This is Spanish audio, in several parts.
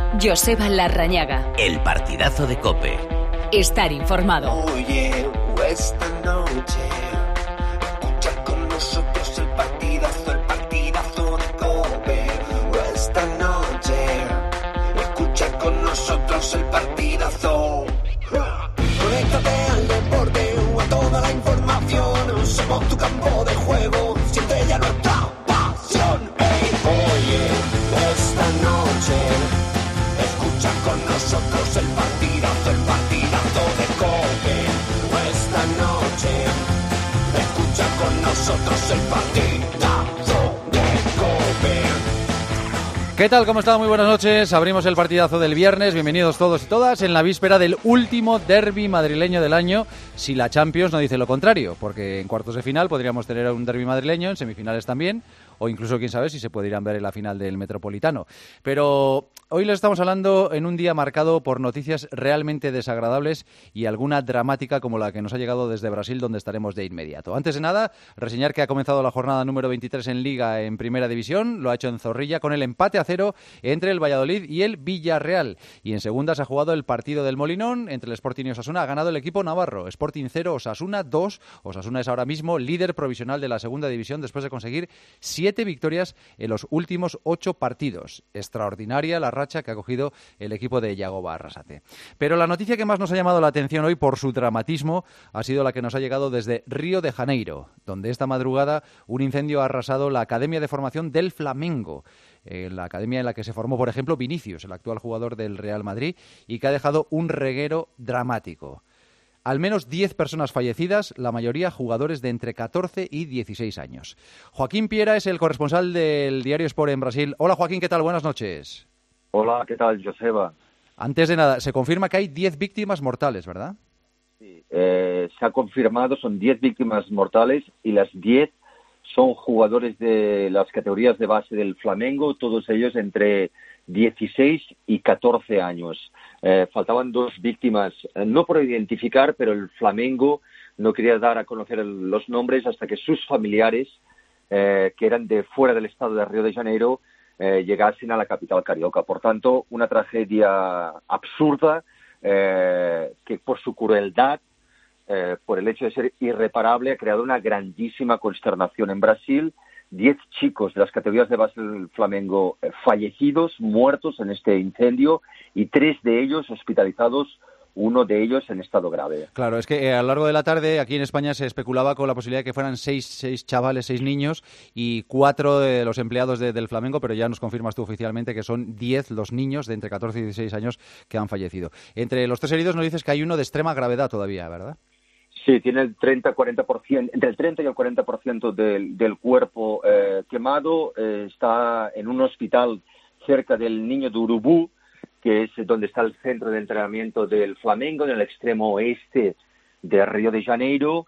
Joseba Larrañaga. El partidazo de COPE. Estar informado. Oye, esta noche escucha con nosotros el partidazo de COPE. Esta noche escucha con nosotros el partidazo. Conéctate al deporte o a toda la información. Somos tu campo de juego, siente ya nuestra pasión. Hey, oye, esta noche escucha con nosotros el partidazo de COPE. Esta noche escucha con nosotros el partidazo de COPE. ¿Qué tal? ¿Cómo está? Muy buenas noches. Abrimos el partidazo del viernes. Bienvenidos todos y todas en la víspera del último derbi madrileño del año, si la Champions no dice lo contrario, porque en cuartos de final podríamos tener un derbi madrileño, en semifinales también, o incluso, quién sabe, si se podrían ver en la final del Metropolitano. Pero hoy les estamos hablando en un día marcado por noticias realmente desagradables y alguna dramática como la que nos ha llegado desde Brasil, donde estaremos de inmediato. Antes de nada, reseñar que ha comenzado la jornada número 23 en Liga en Primera División. Lo ha hecho en Zorrilla con el empate a 0 entre el Valladolid y el Villarreal. Y en segunda se ha jugado el partido del Molinón entre el Sporting y Osasuna. Ha ganado el equipo navarro. Sporting 0, Osasuna 2. Osasuna es ahora mismo líder provisional de la segunda división después de conseguir 7 victorias en los últimos 8 partidos. Extraordinaria la racha que ha cogido el equipo de Yagoba Arrasate. Pero la noticia que más nos ha llamado la atención hoy por su dramatismo ha sido la que nos ha llegado desde Río de Janeiro, donde esta madrugada un incendio ha arrasado la Academia de Formación del Flamengo, la academia en la que se formó, por ejemplo, Vinicius, el actual jugador del Real Madrid, y que ha dejado un reguero dramático. Al menos 10 personas fallecidas, la mayoría jugadores de entre 14 y 16 años. Joaquín Piera es el corresponsal del Diario Sport en Brasil. Hola Joaquín, ¿qué tal? Buenas noches. Hola, ¿qué tal, Joseba? Antes de nada, se confirma que hay 10 víctimas mortales, ¿verdad? Sí, se ha confirmado, son 10 víctimas mortales y las 10 son jugadores de las categorías de base del Flamengo, todos ellos entre 16 y 14 años. Faltaban 2 víctimas, no por identificar, pero el Flamengo no quería dar a conocer los nombres hasta que sus familiares, que eran de fuera del estado de Río de Janeiro, llegasen a la capital carioca. Por tanto, una tragedia absurda que por su crueldad, por el hecho de ser irreparable, ha creado una grandísima consternación en Brasil. 10 chicos de las categorías de base del Flamengo fallecidos, muertos en este incendio, y 3 de ellos hospitalizados, uno de ellos en estado grave. Claro, es que a lo largo de la tarde aquí en España se especulaba con la posibilidad de que fueran 6 chavales, 6 niños y 4 de los empleados del Flamengo, pero ya nos confirmas tú oficialmente que son 10 los niños de entre 14 y 16 años que han fallecido. Entre los 3 heridos nos dices que hay uno de extrema gravedad todavía, ¿verdad? Sí, tiene el 30-40%, entre el 30 y el 40% del cuerpo quemado. Está en un hospital cerca del Niño de Urubú, que es donde está el centro de entrenamiento del Flamengo, en el extremo oeste de Río de Janeiro.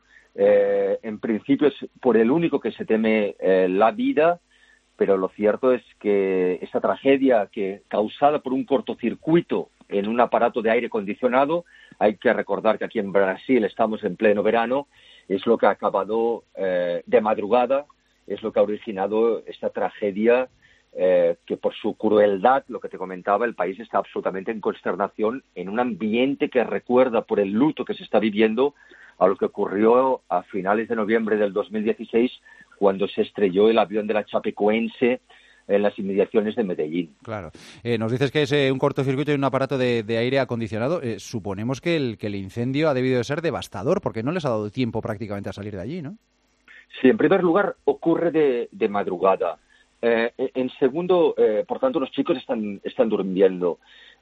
En principio es por el único que se teme la vida, pero lo cierto es que esta tragedia, que causada por un cortocircuito en un aparato de aire acondicionado, hay que recordar que aquí en Brasil estamos en pleno verano, es lo que ha acabado de madrugada, es lo que ha originado esta tragedia, que por su crueldad, lo que te comentaba, el país está absolutamente en consternación, en un ambiente que recuerda por el luto que se está viviendo a lo que ocurrió a finales de noviembre del 2016, cuando se estrelló el avión de la Chapecoense en las inmediaciones de Medellín. Claro. Nos dices que es un cortocircuito y un aparato de aire acondicionado. Suponemos que el incendio ha debido de ser devastador, porque no les ha dado tiempo prácticamente a salir de allí, ¿no? Sí, en primer lugar, ocurre de madrugada. En segundo, por tanto, los chicos están durmiendo.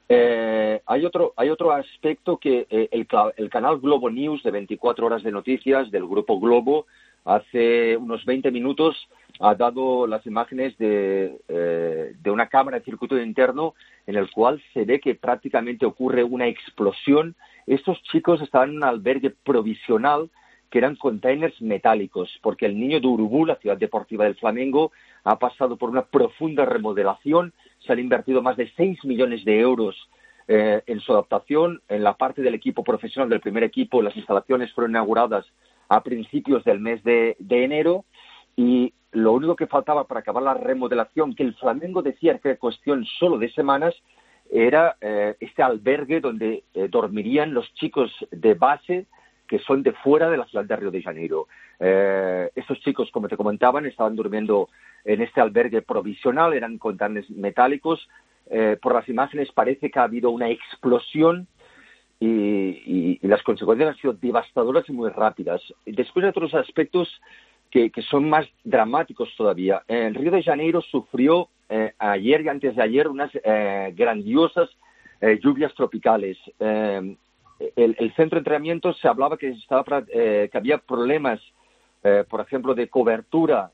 Hay otro aspecto que el canal Globo News, de 24 horas de noticias del Grupo Globo, hace unos 20 minutos ha dado las imágenes de una cámara de circuito interno en el cual se ve que prácticamente ocurre una explosión. Estos chicos estaban en un albergue provisional que eran containers metálicos, porque el Niño de Urubú, la ciudad deportiva del Flamengo, ha pasado por una profunda remodelación. Se han invertido más de 6 millones de euros en su adaptación. En la parte del equipo profesional, del primer equipo, las instalaciones fueron inauguradas a principios del mes de enero, y lo único que faltaba para acabar la remodelación, que el Flamengo decía que era cuestión solo de semanas, era este albergue donde dormirían los chicos de base que son de fuera de la ciudad de Río de Janeiro. Estos chicos, como te comentaban, estaban durmiendo en este albergue provisional, eran containers metálicos. Por las imágenes parece que ha habido una explosión y las consecuencias han sido devastadoras y muy rápidas. Después hay otros aspectos que son más dramáticos todavía. El Río de Janeiro sufrió ayer y antes de ayer unas grandiosas lluvias tropicales. El centro de entrenamiento se hablaba que había problemas, por ejemplo, de cobertura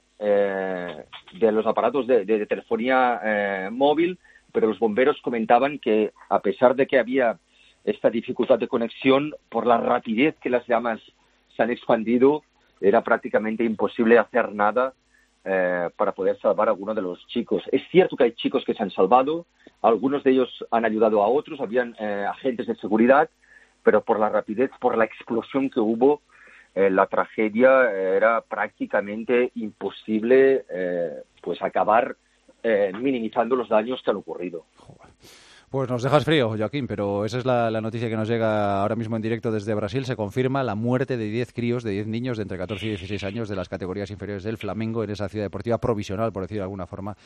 de los aparatos de telefonía móvil, pero los bomberos comentaban que a pesar de que había esta dificultad de conexión, por la rapidez que las llamas se han expandido, era prácticamente imposible hacer nada para poder salvar a alguno de los chicos. Es cierto que hay chicos que se han salvado, algunos de ellos han ayudado a otros, habían agentes de seguridad, pero por la rapidez, por la explosión que hubo, la tragedia era prácticamente imposible pues acabar minimizando los daños que han ocurrido. Joder. Pues nos dejas frío, Joaquín, pero esa es la noticia que nos llega ahora mismo en directo desde Brasil. Se confirma la muerte de 10 críos, de 10 niños de entre 14 y 16 años de las categorías inferiores del Flamengo en esa ciudad deportiva provisional, por decir de alguna forma,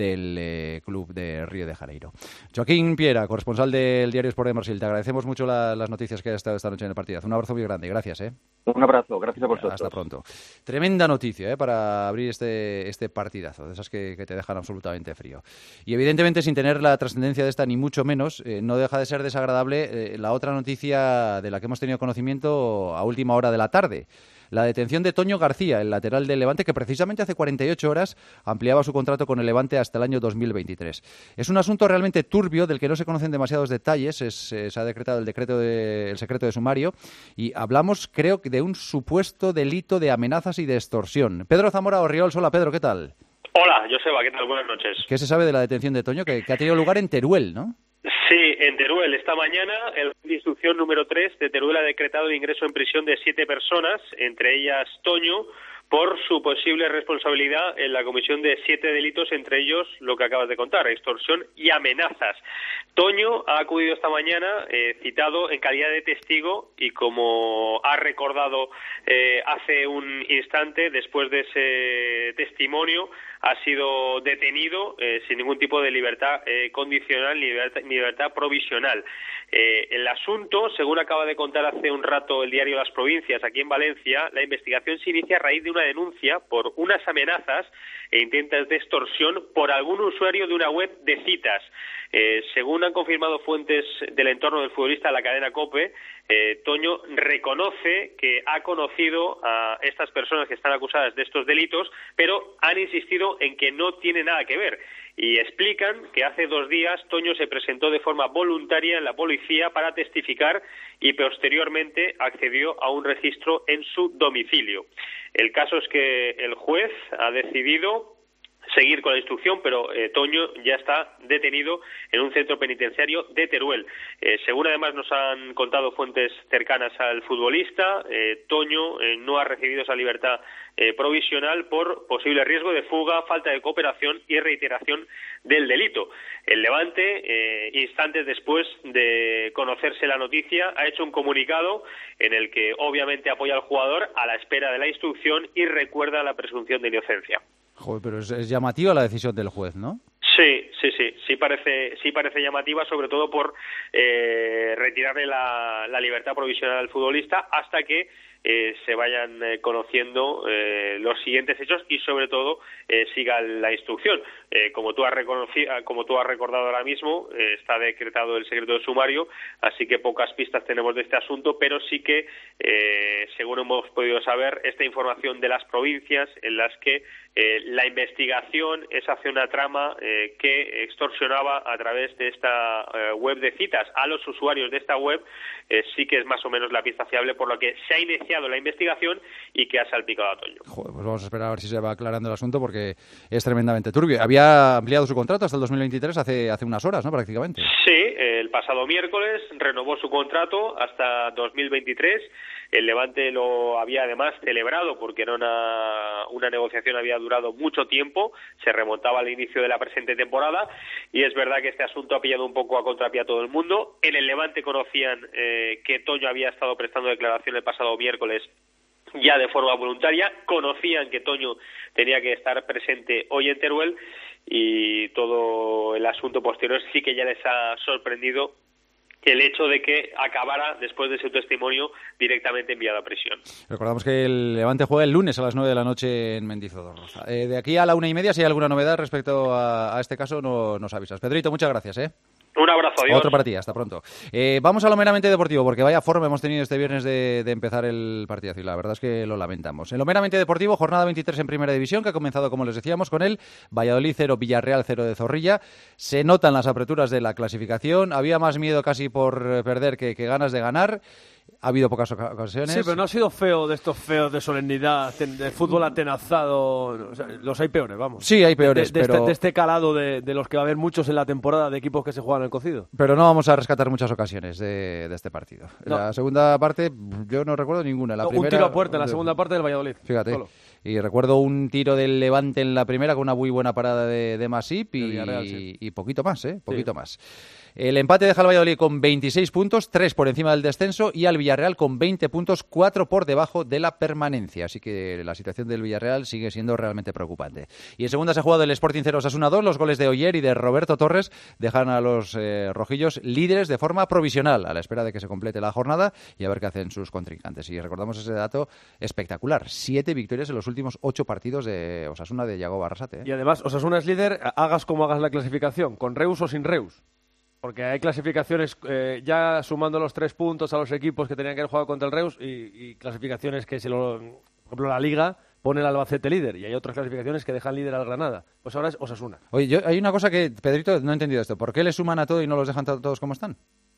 del club de Río de Janeiro. Joaquín Piera, corresponsal del Diario Sport de Brasil, te agradecemos mucho las noticias que has estado esta noche en el partido. Un abrazo muy grande, gracias. Un abrazo, gracias a vosotros. Hasta pronto. Tremenda noticia para abrir este partidazo, de esas que te dejan absolutamente frío. Y evidentemente, sin tener la trascendencia de esta ni mucho menos, no deja de ser desagradable la otra noticia de la que hemos tenido conocimiento a última hora de la tarde. La detención de Toño García, el lateral del Levante, que precisamente hace 48 horas ampliaba su contrato con el Levante hasta el año 2023. Es un asunto realmente turbio del que no se conocen demasiados detalles. Se ha decretado el secreto de sumario y hablamos, creo, de un supuesto delito de amenazas y de extorsión. Pedro Zamora Orriols, hola Pedro, ¿qué tal? Hola, Joseba, ¿qué tal? Buenas noches. ¿Qué se sabe de la detención de Toño, que ha tenido lugar en Teruel, no? Sí, en Teruel. Esta mañana el juez de instrucción número 3 de Teruel ha decretado el ingreso en prisión de 7 personas, entre ellas Toño, por su posible responsabilidad en la comisión de 7 delitos, entre ellos lo que acabas de contar, extorsión y amenazas. Toño ha acudido esta mañana citado en calidad de testigo y, como ha recordado hace un instante, después de ese testimonio, ha sido detenido sin ningún tipo de libertad condicional ni libertad provisional. El asunto, según acaba de contar hace un rato el diario Las Provincias, aquí en Valencia, la investigación se inicia a raíz de una denuncia por unas amenazas e intentos de extorsión por algún usuario de una web de citas. Según han confirmado fuentes del entorno del futbolista de la cadena COPE, Toño reconoce que ha conocido a estas personas que están acusadas de estos delitos, pero han insistido en que no tiene nada que ver. Y explican que hace 2 días Toño se presentó de forma voluntaria en la policía para testificar y posteriormente accedió a un registro en su domicilio. El caso es que el juez ha decidido seguir con la instrucción, pero Toño ya está detenido en un centro penitenciario de Teruel. Según además nos han contado fuentes cercanas al futbolista, Toño no ha recibido esa libertad provisional por posible riesgo de fuga, falta de cooperación y reiteración del delito. El Levante, instantes después de conocerse la noticia, ha hecho un comunicado en el que obviamente apoya al jugador a la espera de la instrucción y recuerda la presunción de inocencia. Joder, pero es llamativa la decisión del juez, ¿no? Sí parece llamativa, sobre todo por retirarle la libertad provisional al futbolista hasta que se vayan conociendo los siguientes hechos y sobre todo siga la instrucción. Como tú has recordado ahora mismo, está decretado el secreto de sumario, así que pocas pistas tenemos de este asunto, pero sí que, según hemos podido saber, esta información de Las Provincias, en las que la investigación es hacia una trama que extorsionaba a través de esta web de citas a los usuarios de esta web, sí que es más o menos la pista fiable, por lo que se ha iniciado la investigación y que ha salpicado a Toño. Joder, pues vamos a esperar a ver si se va aclarando el asunto, porque es tremendamente turbio. Había ampliado su contrato hasta el 2023 hace unas horas, ¿no? Prácticamente. Sí, el pasado miércoles renovó su contrato hasta 2023. El Levante lo había además celebrado porque era una negociación había durado mucho tiempo, se remontaba al inicio de la presente temporada, y es verdad que este asunto ha pillado un poco a contrapié a todo el mundo. En el Levante conocían que Toño había estado prestando declaración el pasado miércoles ya de forma voluntaria, conocían que Toño tenía que estar presente hoy en Teruel, y todo el asunto posterior sí que ya les ha sorprendido el hecho de que acabara, después de su testimonio, directamente enviado a prisión. Recordamos que el Levante juega el lunes a las 9 de la noche en Mendizorroza. De aquí a la 1:30, si hay alguna novedad respecto a este caso, nos avisas. Pedrito, muchas gracias, Un abrazo, adiós. Otro para ti, hasta pronto. Vamos a lo meramente deportivo, porque vaya forma hemos tenido este viernes de empezar el partidazo, y la verdad es que lo lamentamos. En lo meramente deportivo, jornada 23 en Primera División, que ha comenzado, como les decíamos, con el Valladolid 0, Villarreal 0 de Zorrilla. Se notan las aperturas de la clasificación. Había más miedo casi por perder que ganas de ganar. Ha habido pocas ocasiones. Sí, pero no ha sido feo de estos feos de solemnidad, de fútbol atenazado. O sea, los hay peores, vamos. Sí, hay peores, pero... de este calado de los que va a haber muchos en la temporada, de equipos que se juegan el cocido. Pero no vamos a rescatar muchas ocasiones de este partido. No. La segunda parte, yo no recuerdo ninguna. La primera, un tiro a puerta en la segunda parte del Valladolid. Fíjate. Solo. Y recuerdo un tiro del Levante en la primera con una muy buena parada de Masip y poquito más, poquito más. El empate deja al Valladolid con 26 puntos, 3 por encima del descenso, y al Villarreal con 20 puntos, 4 por debajo de la permanencia. Así que la situación del Villarreal sigue siendo realmente preocupante. Y en segunda se ha jugado el Sporting 0 Osasuna 2. Los goles de Oyer y de Roberto Torres dejan a los rojillos líderes de forma provisional, a la espera de que se complete la jornada y a ver qué hacen sus contrincantes. Y recordamos ese dato espectacular: 7 victorias en los últimos 8 partidos de Osasuna de Yago Barrasate. Y además, Osasuna es líder, hagas como hagas la clasificación, con Reus o sin Reus. Porque hay clasificaciones ya sumando los 3 puntos a los equipos que tenían que haber jugado contra el Reus, y clasificaciones que, por ejemplo, la Liga pone el Albacete líder, y hay otras clasificaciones que dejan líder al Granada. Pues ahora es Osasuna. Oye, hay una cosa que, Pedrito, no he entendido esto. ¿Por qué le suman a todo y no los dejan todos como están?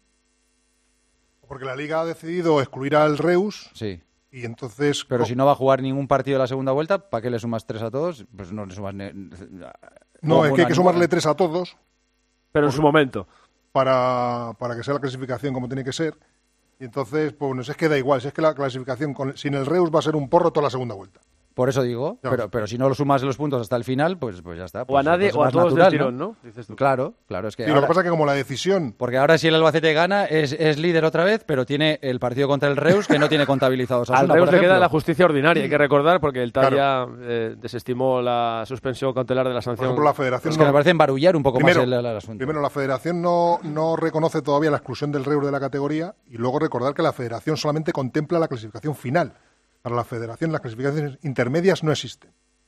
Porque la Liga ha decidido excluir al Reus. Sí. Y entonces... Pero si no va a jugar ningún partido de la segunda vuelta, ¿para qué le sumas 3 a todos? Pues no le sumas... No, es que hay que sumarle 3 a todos. Pero en su momento. Para que sea la clasificación como tiene que ser. Y entonces, pues bueno, es que da igual. Si es que la clasificación sin el Reus va a ser un porro toda la segunda vuelta. Por eso digo, pero si no lo sumas los puntos hasta el final, pues ya está. Pues, o a nadie, o a todos natural, del tirón, ¿no? Dices tú. Claro, es que... Sí, ahora, lo que pasa es que como la decisión... Porque ahora si el Albacete gana, es líder otra vez, pero tiene el partido contra el Reus, que no tiene contabilizados. Al Reus le queda la justicia ordinaria, hay que recordar, porque el TAR ya desestimó la suspensión cautelar de la sanción. Por ejemplo, la Federación... Es que me parece embarullar un poco más el asunto. Primero, la Federación no reconoce todavía la exclusión del Reus de la categoría, y luego recordar que la Federación solamente contempla la clasificación final. Para la Federación las clasificaciones intermedias no existen.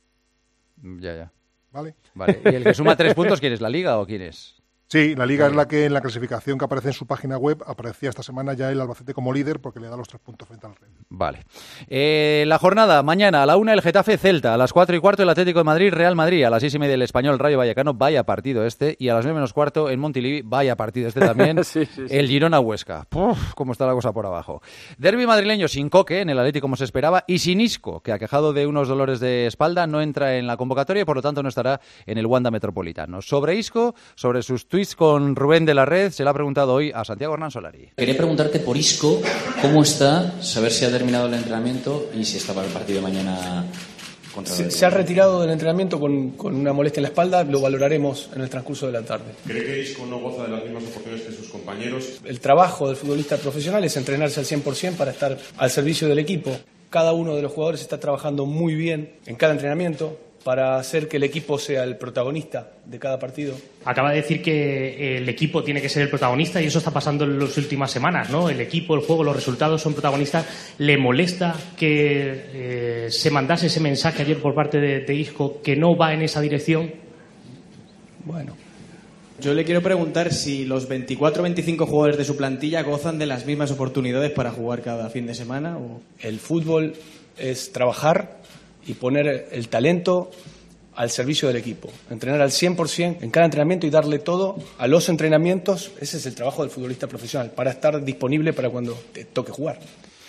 Ya. ¿Vale? ¿Y el que suma 3 puntos, quién es? ¿La Liga o quién es? Sí, la Liga es la que en la clasificación que aparece en su página web aparecía esta semana ya el Albacete como líder porque le da los 3 puntos frente al Reus. Vale. La jornada, mañana a la 1 el Getafe Celta, a las 4:15 el Atlético de Madrid Real Madrid, a las 6:30 el Español Rayo Vallecano, vaya partido este, y a las 9:15 en Montilivi, vaya partido este también, sí. El Girona Huesca. Puf, cómo está la cosa por abajo. Derbi madrileño sin Coque en el Atlético como se esperaba, y sin Isco, que aquejado de unos dolores de espalda no entra en la convocatoria y por lo tanto no estará en el Wanda Metropolitano. Sobre Isco, sobre sus tweets con Rubén de la Red, se le ha preguntado hoy a Santiago Hernán Solari. Quería preguntarte por Isco, ¿cómo está? Saber si ha terminado el entrenamiento y si está para el partido de mañana contra el... Se ha retirado del entrenamiento con una molestia en la espalda, lo valoraremos en el transcurso de la tarde. ¿Cree que Isco no goza de las mismas oportunidades que sus compañeros? El trabajo del futbolista profesional es entrenarse al 100% para estar al servicio del equipo. Cada uno de los jugadores está trabajando muy bien en cada entrenamiento para hacer que el equipo sea el protagonista de cada partido. Acaba de decir que el equipo tiene que ser el protagonista y eso está pasando en las últimas semanas, ¿no? El equipo, el juego, los resultados son protagonistas. ¿Le molesta que se mandase ese mensaje ayer por parte de Isco que no va en esa dirección? Bueno, yo le quiero preguntar si los 24 o 25 jugadores de su plantilla gozan de las mismas oportunidades para jugar cada fin de semana. ¿O? El fútbol es trabajar y poner el talento al servicio del equipo. Entrenar al 100% en cada entrenamiento y darle todo a los entrenamientos. Ese es el trabajo del futbolista profesional, para estar disponible para cuando te toque jugar.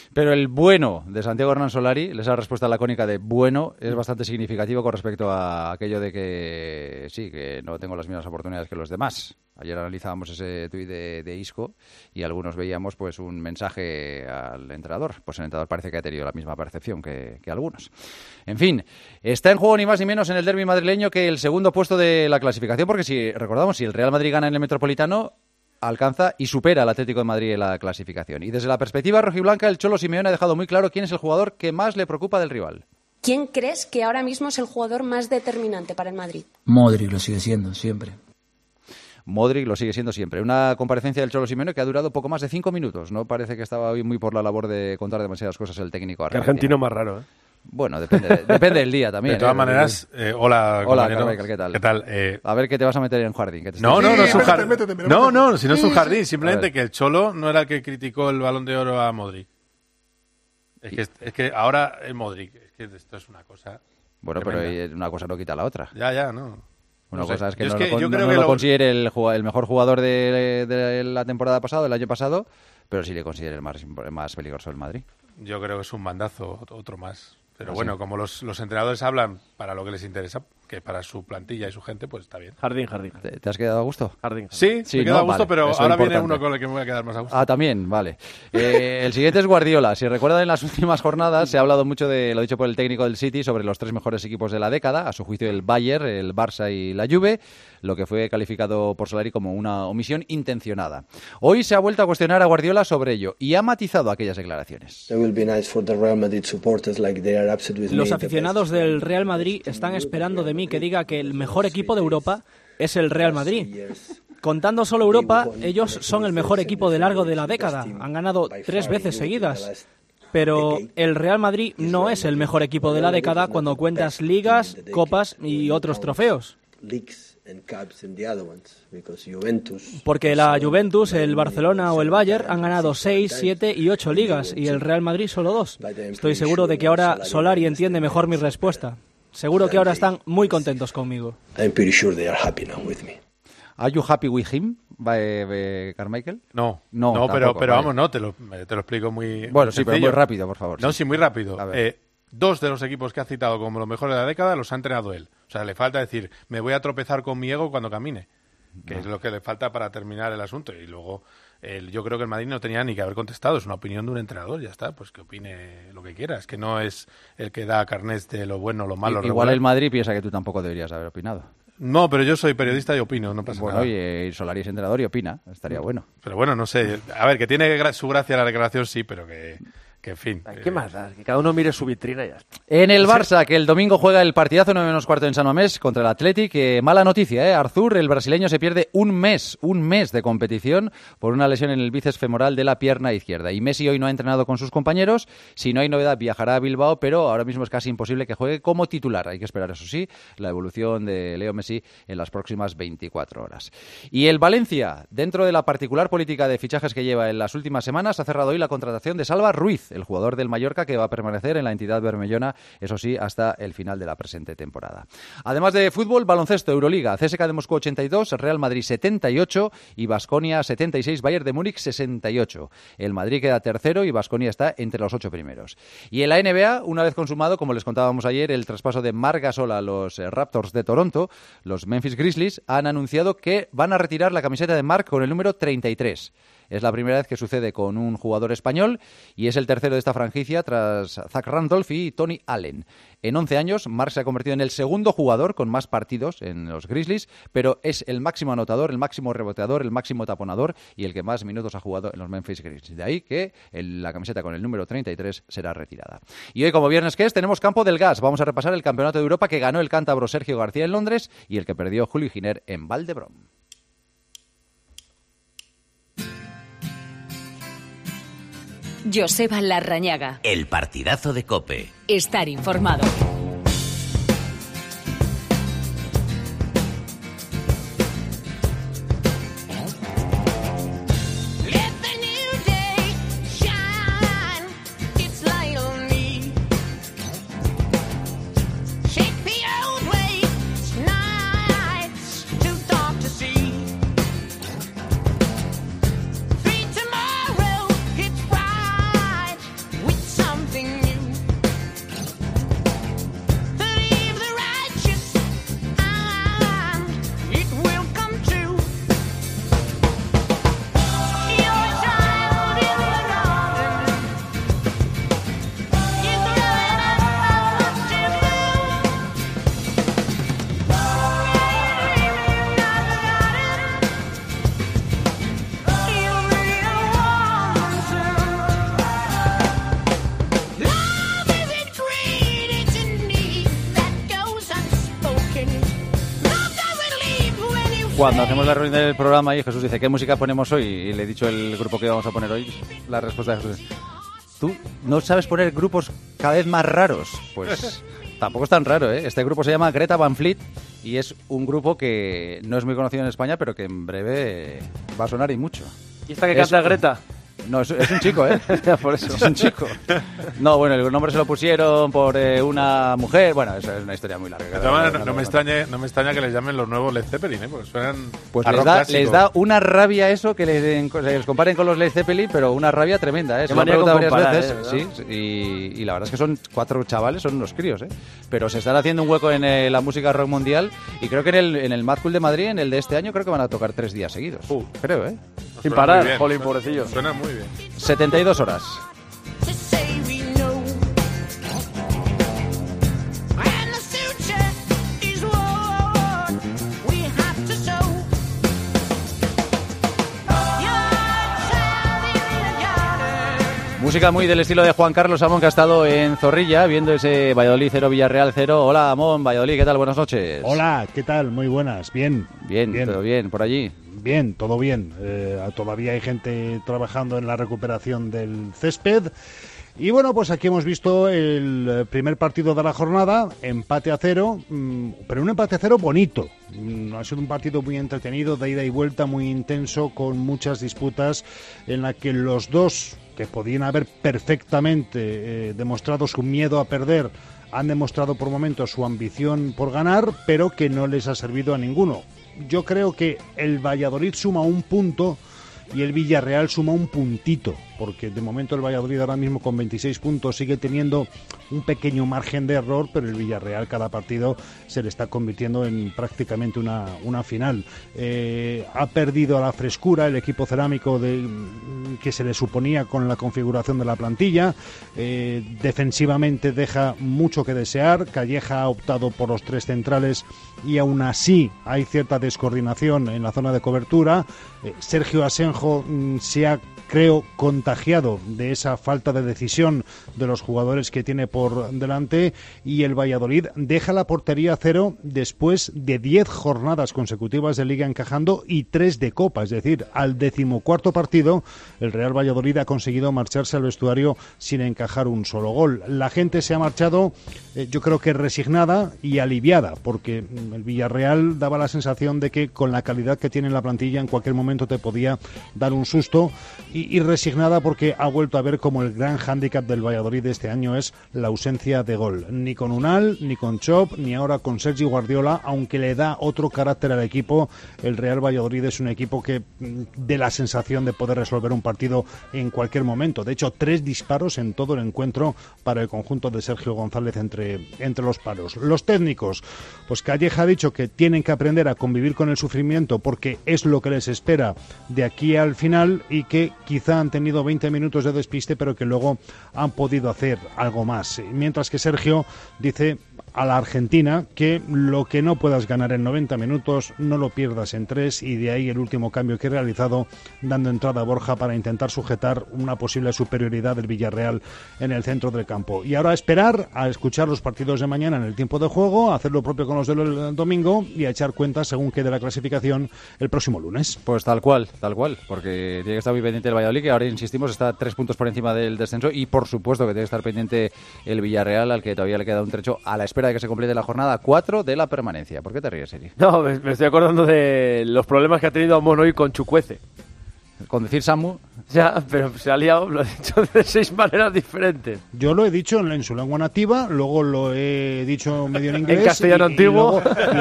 Pero el bueno de Santiago Hernán Solari, esa respuesta lacónica de bueno, es bastante significativo con respecto a aquello de que sí, que no tengo las mismas oportunidades que los demás. Ayer analizábamos ese tuit de Isco y algunos veíamos pues un mensaje al entrenador. Pues el entrenador parece que ha tenido la misma percepción que algunos. En fin, está en juego ni más ni menos en el derbi madrileño que el segundo puesto de la clasificación, porque si recordamos, si el Real Madrid gana en el Metropolitano, alcanza y supera al Atlético de Madrid en la clasificación. Y desde la perspectiva rojiblanca, el Cholo Simeone ha dejado muy claro quién es el jugador que más le preocupa del rival. ¿Quién crees que ahora mismo es el jugador más determinante para el Madrid? Modric lo sigue siendo, siempre. Modric lo sigue siendo siempre. Una comparecencia del Cholo Simeone que ha durado poco más de 5 minutos. No parece que estaba hoy muy por la labor de contar demasiadas cosas el técnico argentino. Que argentino más raro, ¿eh? Bueno, depende del día también. De todas maneras, hola, Carmichael, ¿qué tal? ¿Qué tal? A ver qué te vas a meter en un jardín. No es un jardín. No, si no es un jardín. Simplemente que el Cholo no era el que criticó el Balón de Oro a Modric. Es que ahora el Modric, es que esto es una cosa... Bueno, tremenda. Pero una cosa no quita la otra. Ya, no. Una cosa es que no lo considere el mejor jugador de la temporada pasada, del año pasado, pero sí le considere el más peligroso del Madrid. Yo creo que es un mandazo, otro más. Pero bueno, como los entrenadores hablan para lo que les interesa, que para su plantilla y su gente, pues está bien. Jardín. ¿Te has quedado a gusto? Jardín. Sí, me he quedado a gusto, vale, pero ahora viene uno con el que me voy a quedar más a gusto. Ah, también, vale. El siguiente es Guardiola. Si recuerdan, en las últimas jornadas se ha hablado mucho de lo dicho por el técnico del City sobre los 3 mejores equipos de la década, a su juicio el Bayern, el Barça y la Juve, lo que fue calificado por Solari como una omisión intencionada. Hoy se ha vuelto a cuestionar a Guardiola sobre ello y ha matizado aquellas declaraciones. Los aficionados del Real Madrid están esperando de mí que diga que el mejor equipo de Europa es el Real Madrid. Contando solo Europa, ellos son el mejor equipo de largo de la década. Han ganado 3 veces seguidas. Pero el Real Madrid no es el mejor equipo de la década cuando cuentas ligas, copas y otros trofeos. Porque la Juventus, el Barcelona o el Bayern han ganado 6, 7 y 8 ligas y el Real Madrid solo 2. Estoy seguro de que ahora Solari entiende mejor mi respuesta. Seguro que ahora están muy contentos conmigo. Are you happy with him, Carmichael? No, tampoco, pero vamos, no, te lo explico muy bueno, sí, sencillo. pero muy rápido, por favor. No, sí, muy rápido. 2 de los equipos que ha citado como los mejores de la década los ha entrenado él. O sea, le falta decir, me voy a tropezar con mi ego cuando camine, que es lo que le falta para terminar el asunto. Y luego, yo creo que el Madrid no tenía ni que haber contestado. Es una opinión de un entrenador, ya está, pues que opine lo que quiera. Es que no es el que da carnets de lo bueno, lo malo. Igual el Madrid piensa que tú tampoco deberías haber opinado. No, pero yo soy periodista y opino, no pasa nada. Bueno, y Solari es entrenador y opina, estaría bueno. Pero bueno, no sé. A ver, que tiene su gracia la declaración, sí, pero que en fin. ¿Qué más da? Que cada uno mire su vitrina y ya está. En el Barça, que el domingo juega el partidazo 9:15 en San Mamés contra el Athletic. Mala noticia, Arthur, el brasileño, se pierde un mes de competición por una lesión en el bíceps femoral de la pierna izquierda. Y Messi hoy no ha entrenado con sus compañeros. Si no hay novedad, viajará a Bilbao, pero ahora mismo es casi imposible que juegue como titular. Hay que esperar, eso sí, la evolución de Leo Messi en las próximas 24 horas. Y el Valencia, dentro de la particular política de fichajes que lleva en las últimas semanas, ha cerrado hoy la contratación de Salva Ruiz, el jugador del Mallorca, que va a permanecer en la entidad bermellona, eso sí, hasta el final de la presente temporada. Además de fútbol, baloncesto, Euroliga, CSKA de Moscú 82, Real Madrid 78 y Baskonia 76, Bayern de Múnich 68. El Madrid queda tercero y Baskonia está entre los 8 primeros. Y en la NBA, una vez consumado, como les contábamos ayer, el traspaso de Marc Gasol a los Raptors de Toronto, los Memphis Grizzlies han anunciado que van a retirar la camiseta de Marc con el número 33. Es la primera vez que sucede con un jugador español y es el tercero de esta franquicia tras Zach Randolph y Tony Allen. En 11 años, Marc se ha convertido en el segundo jugador con más partidos en los Grizzlies, pero es el máximo anotador, el máximo reboteador, el máximo taponador y el que más minutos ha jugado en los Memphis Grizzlies. De ahí que la camiseta con el número 33 será retirada. Y hoy, como viernes que es, tenemos Campo del Gas. Vamos a repasar el Campeonato de Europa que ganó el cántabro Sergio García en Londres y el que perdió Julio Giner en Valdebrón. Joseba Larrañaga. El partidazo de COPE. Estar informado. Cuando hacemos la reunión del programa y Jesús dice, ¿qué música ponemos hoy? Y le he dicho el grupo que vamos a poner hoy, la respuesta de Jesús es, ¿tú no sabes poner grupos cada vez más raros? Pues tampoco es tan raro, ¿eh? Este grupo se llama Greta Van Fleet y es un grupo que no es muy conocido en España, pero que en breve va a sonar y mucho. ¿Y esta que canta Greta? No, es un chico, ¿eh? Por eso. Es un chico. No, bueno, el nombre se lo pusieron por una mujer. Bueno, eso es una historia muy larga. No me extraña que les llamen los nuevos Led Zeppelin, ¿eh? Porque suenan pues a rock clásico. les da una rabia eso que les comparen con los Led Zeppelin, pero una rabia tremenda, ¿eh? Se lo han preguntado varias veces. Sí, y la verdad es que son 4 chavales, son unos críos, ¿eh? Pero se están haciendo un hueco en la música rock mundial y creo que en el Mad Cool de Madrid, en el de este año, creo que van a tocar 3 días seguidos. Creo, ¿eh? Sin parar, jolín, pobrecillo. Suena muy bien. 72 horas. Música muy del estilo de Juan Carlos Amón, que ha estado en Zorrilla viendo ese Valladolid 0, Villarreal 0. Hola, Amón, Valladolid, ¿qué tal? Buenas noches. Hola, ¿qué tal? Muy buenas. Bien. Todo bien, por allí. Bien, todo bien. Todavía hay gente trabajando en la recuperación del césped. Y bueno, pues aquí hemos visto el primer partido de la jornada, empate a 0, pero un empate a 0 bonito. Ha sido un partido muy entretenido, de ida y vuelta, muy intenso, con muchas disputas en la que los dos, que podían haber perfectamente demostrado su miedo a perder, han demostrado por momentos su ambición por ganar, pero que no les ha servido a ninguno. Yo creo que el Valladolid suma un punto y el Villarreal suma un puntito, porque de momento el Valladolid ahora mismo con 26 puntos sigue teniendo un pequeño margen de error, pero el Villarreal cada partido se le está convirtiendo en prácticamente una final. Ha perdido la frescura el equipo cerámico que se le suponía con la configuración de la plantilla. Defensivamente deja mucho que desear. Calleja ha optado por los 3 centrales y aún así hay cierta descoordinación en la zona de cobertura. Sergio Asenjo se ha, creo, contagiado de esa falta de decisión de los jugadores que tiene por delante, y el Valladolid deja la portería a 0 después de 10 jornadas consecutivas de Liga encajando y 3 de Copa, es decir, al 14º partido el Real Valladolid ha conseguido marcharse al vestuario sin encajar un solo gol. La gente se ha marchado, yo creo que resignada y aliviada, porque el Villarreal daba la sensación de que con la calidad que tiene en la plantilla en cualquier momento te podía dar un susto, y resignada porque ha vuelto a ver como el gran hándicap del Valladolid de este año es la ausencia de gol. Ni con Unal, ni con Chop, ni ahora con Sergi Guardiola, aunque le da otro carácter al equipo. El Real Valladolid es un equipo que dé la sensación de poder resolver un partido en cualquier momento. De hecho, 3 disparos en todo el encuentro para el conjunto de Sergio González entre los palos. Los técnicos, pues Calleja ha dicho que tienen que aprender a convivir con el sufrimiento porque es lo que les espera de aquí al final, y que quizá han tenido 20 minutos de despiste, pero que luego han podido hacer algo más. Mientras que Sergio dice a la Argentina que lo que no puedas ganar en 90 minutos no lo pierdas en 3, y de ahí el último cambio que he realizado, dando entrada a Borja para intentar sujetar una posible superioridad del Villarreal en el centro del campo. Y ahora esperar a escuchar los partidos de mañana en el tiempo de juego, a hacer lo propio con los del domingo y a echar cuentas según quede la clasificación el próximo lunes. Pues tal cual, porque tiene que estar muy pendiente el Valladolid, que ahora insistimos está 3 puntos por encima del descenso, y por supuesto que tiene que estar pendiente el Villarreal, al que todavía le queda un trecho a la espera de que se complete la jornada 4 de la permanencia. ¿Por qué te ríes, Eri? No, me estoy acordando de los problemas que ha tenido Amón hoy con Chukwueze. Con decir Samu. Ya, pero se ha liado, lo ha dicho de 6 maneras diferentes. Yo lo he dicho en su lengua nativa, luego lo he dicho medio en inglés. En castellano antiguo.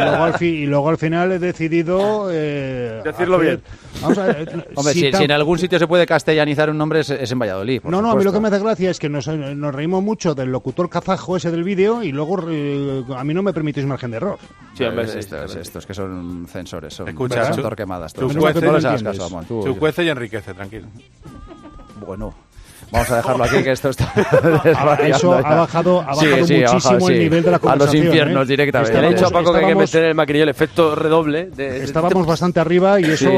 Y luego al final he decidido... decirlo bien. Vamos a ver, hombre, si en algún sitio se puede castellanizar un nombre es en Valladolid. No, a mí lo que me hace gracia es que nos reímos mucho del locutor kazajo ese del vídeo, y luego a mí no me permitís margen de error. Sí, hombre, estos que son censores, son escucha, torquemadas. Chukwueze y enriquece, tranquilo. Bueno, vamos a dejarlo aquí, que esto está eso ha bajado muchísimo el nivel de la conversación. A los infiernos directamente. Le he dicho a Paco que hay que meter en el maquinillo el efecto redoble. Estábamos bastante arriba y eso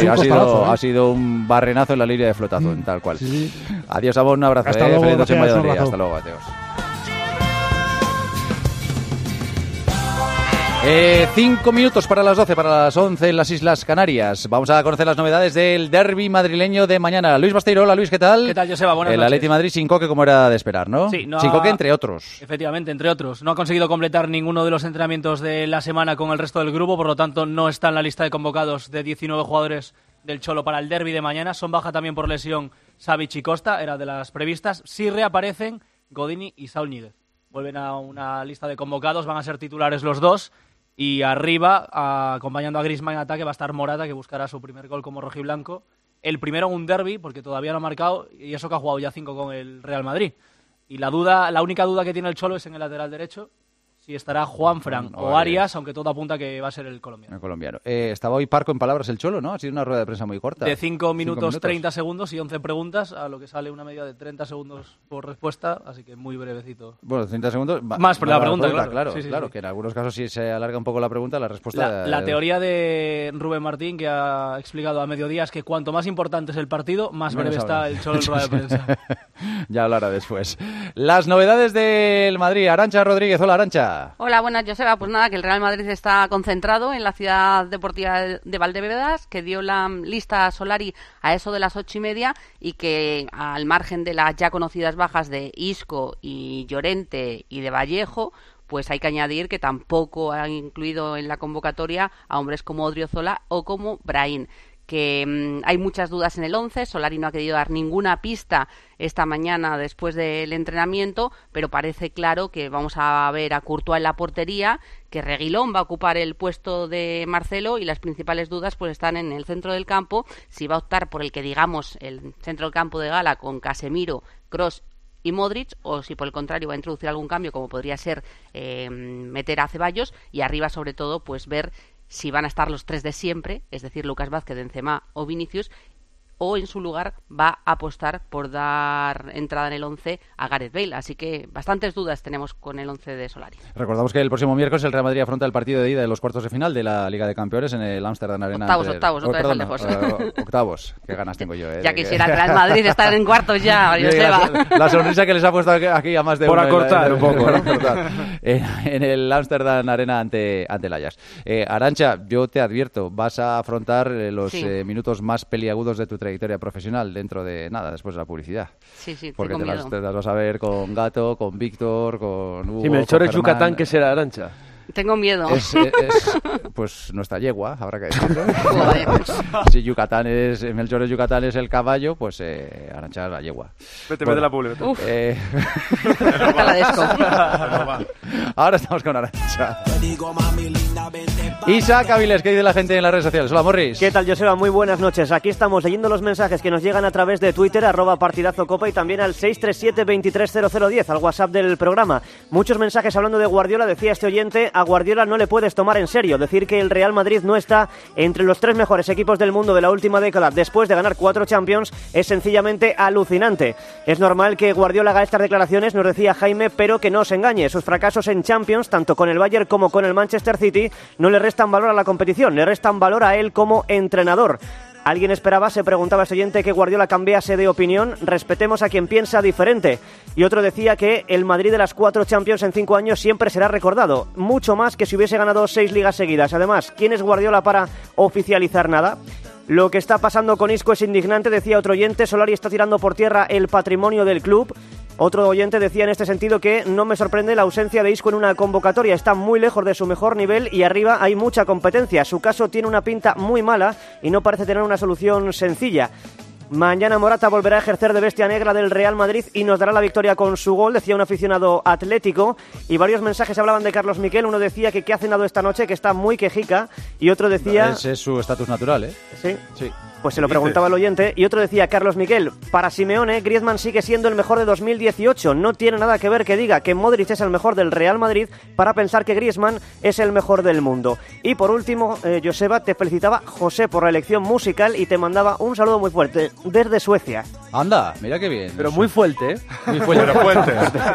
ha sido un barrenazo en la línea de flotación, tal cual. Sí. Adiós, Amón, un abrazo. Hasta luego, feliz noche en Valladolid. Hasta luego, adiós. 5 minutos para las 12, para las 11 en las Islas Canarias. Vamos a conocer las novedades del derbi madrileño de mañana. Luis Basteiro, hola Luis, ¿qué tal? ¿Qué tal, Joseba? Buenas El noches. Atleti Madrid sin Coque, como era de esperar, ¿no? Sí, sin Coque, entre otros. Efectivamente, entre otros. No ha conseguido completar ninguno de los entrenamientos de la semana con el resto del grupo, por lo tanto no está en la lista de convocados de 19 jugadores del Cholo para el derbi de mañana. Son baja también por lesión Savic y Costa, era de las previstas. Sí reaparecen Godini y Saúl Ñíguez. Vuelven a una lista de convocados, van a ser titulares los dos. Y arriba, acompañando a Griezmann en ataque, va a estar Morata, que buscará su primer gol como rojiblanco. El primero en un derbi, porque todavía no ha marcado, y eso que ha jugado ya 5 con el Real Madrid. Y la única duda que tiene el Cholo es en el lateral derecho, si estará Juanfran o Arias, aunque todo apunta que va a ser el colombiano. El colombiano. Estaba hoy parco en palabras el Cholo, ¿no? Ha sido una rueda de prensa muy corta. De 5 minutos 30 segundos y 11 preguntas, a lo que sale una media de 30 segundos por respuesta, así que muy brevecito. Bueno, 30 segundos. Más por la pregunta, claro. Sí, que en algunos casos si se alarga un poco la pregunta, la respuesta... La teoría de Rubén Martín, que ha explicado a mediodía, es que cuanto más importante es el partido, más breve está el Cholo en rueda de prensa. Ya hablará después. Las novedades del Madrid. Arantxa Rodríguez, hola Arantxa. Hola, buenas, Joseba. Pues nada, que el Real Madrid está concentrado en la ciudad deportiva de Valdebebas, que dio la lista a Solari a eso de las 8:30 y que al margen de las ya conocidas bajas de Isco y Llorente y de Vallejo, pues hay que añadir que tampoco ha incluido en la convocatoria a hombres como Odriozola o como Brahim. Que hay muchas dudas en el 11, Solari no ha querido dar ninguna pista esta mañana después del entrenamiento, pero parece claro que vamos a ver a Courtois en la portería, que Reguilón va a ocupar el puesto de Marcelo y las principales dudas pues están en el centro del campo, si va a optar por el que digamos el centro del campo de gala con Casemiro, Kroos y Modric, o si por el contrario va a introducir algún cambio como podría ser meter a Ceballos, y arriba sobre todo pues ver si van a estar los tres de siempre, es decir, Lucas Vázquez, Benzema o Vinicius, o en su lugar va a apostar por dar entrada en el 11 a Gareth Bale. Así que bastantes dudas tenemos con el 11 de Solari. Recordamos que el próximo miércoles el Real Madrid afronta el partido de ida de los cuartos de final de la Liga de Campeones en el Amsterdam Arena. Octavos, no te dejes lejos. Octavos, qué ganas tengo yo. Ya quisiera el Real Madrid estar en cuartos ya, la sonrisa que les ha puesto aquí a más de por uno. Por acortar un poco, ¿no? En el Amsterdam Arena ante el Ajax. Arantxa, yo te advierto, vas a afrontar los minutos más peliagudos de tu trayectoria profesional dentro de nada, después de la publicidad. Sí, porque te las vas a ver con Gato, con Víctor, con Hugo. Sí, Melchor es Yucatán, ¿qué será, Arantxa? Tengo miedo. Pues nuestra yegua, habrá que decirlo. Si Melchor es Yucatán es el caballo, pues Arantxa es la yegua. Vete la publi. Ahora estamos con Arantxa. Isaac Aviles, ¿qué dice la gente en las redes sociales? Hola, Morris. ¿Qué tal, Joseba? Muy buenas noches. Aquí estamos leyendo los mensajes que nos llegan a través de Twitter, @partidazocopa, y también al 637-230010, al WhatsApp del programa. Muchos mensajes hablando de Guardiola. Decía este oyente: a Guardiola no le puedes tomar en serio. Decir que el Real Madrid no está entre los 3 mejores equipos del mundo de la última década después de ganar 4 Champions es sencillamente alucinante. Es normal que Guardiola haga estas declaraciones, nos decía Jaime, pero que no se engañe. Sus fracasos en Champions, tanto con el Bayern como con el Manchester City, no le restan valor a la competición, le restan valor a él como entrenador. ¿Alguien esperaba, se preguntaba este oyente, que Guardiola cambiase de opinión? Respetemos a quien piensa diferente. Y otro decía que el Madrid de las 4 Champions en 5 años siempre será recordado, mucho más que si hubiese ganado 6 ligas seguidas. Además, ¿quién es Guardiola para oficializar nada? Lo que está pasando con Isco es indignante, decía otro oyente. Solari está tirando por tierra el patrimonio del club. Otro oyente decía en este sentido que no me sorprende la ausencia de Isco en una convocatoria. Está muy lejos de su mejor nivel y arriba hay mucha competencia. Su caso tiene una pinta muy mala y no parece tener una solución sencilla. Mañana Morata volverá a ejercer de bestia negra del Real Madrid y nos dará la victoria con su gol, decía un aficionado atlético. Y varios mensajes hablaban de Carlos Miquel. Uno decía que qué ha cenado esta noche, que está muy quejica. Y otro decía... Ese es su estatus natural, ¿eh? Sí. Pues se lo preguntaba el oyente. Y otro decía, Carlos Miquel: para Simeone, Griezmann sigue siendo el mejor de 2018. No tiene nada que ver que diga que Modric es el mejor del Real Madrid para pensar que Griezmann es el mejor del mundo. Y por último, Joseba, te felicitaba José por la elección musical y te mandaba un saludo muy fuerte desde Suecia. Anda, mira qué bien. Pero muy fuerte, ¿eh? Muy fuerte. Pero fuerte.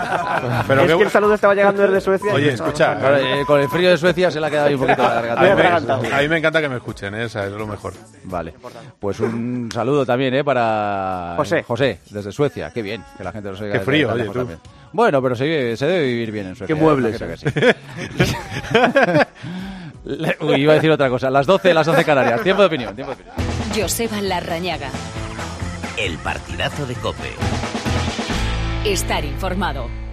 Pero es que el saludo estaba llegando desde Suecia. Oye, escucha. Con el frío de Suecia se le ha quedado ahí un poquito la garganta. A mí me encanta que me escuchen, esa es lo mejor. Vale. Pues un saludo también, para José, desde Suecia. Qué bien, que la gente nos oiga. Qué frío, oye, tú. Bueno, pero se debe vivir bien en Suecia. Qué muebles. Creo que sí. Uy, iba a decir otra cosa. Las 12, las 11 Canarias. Tiempo de opinión, tiempo de opinión. Joseba Larrañaga. El partidazo de COPE. Estar informado.